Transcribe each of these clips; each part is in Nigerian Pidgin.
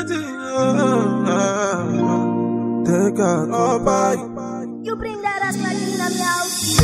You bring that ass like in the house.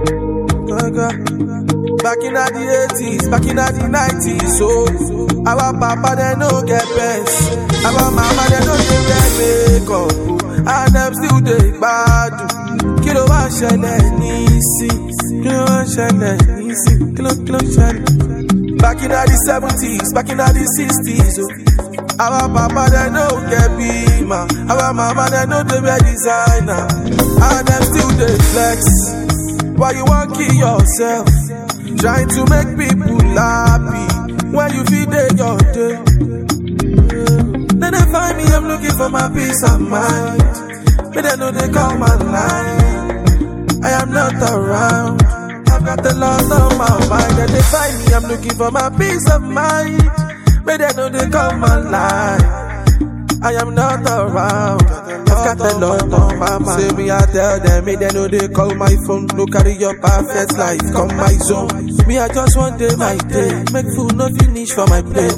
Back in the 80s, back in the 90s, so our papa they no get best, our mama they no get makeup, and them still dey bad. Kilo wa shele nisi, kilo wa shele nisi, kilo shele. Back in the 70s, back in the 60s, oh, our papa they no get bima, our mama they no dey wear designer, and them still dey flex. Why you want kill yourself? Trying to make people happy when you feed your day. Then they find me, I'm looking for my peace of mind. But they know they call my line. I am not around. I've got a lot on my mind. Then they find me, I'm looking for my peace of mind. But they know they call my line. I am not around. I've got a lot on my mind. Say me, I tell them, me they know they call my phone. No carry your perfect life, come my zone. Me, I just want day my day. Make food not finish for my plate.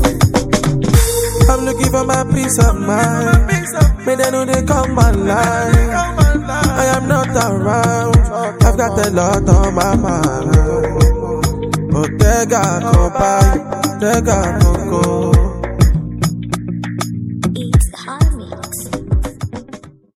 I'm looking for my peace of mind. Me they know they call my line. I am not around. I've got a lot on my mind. But they got go by, they got go.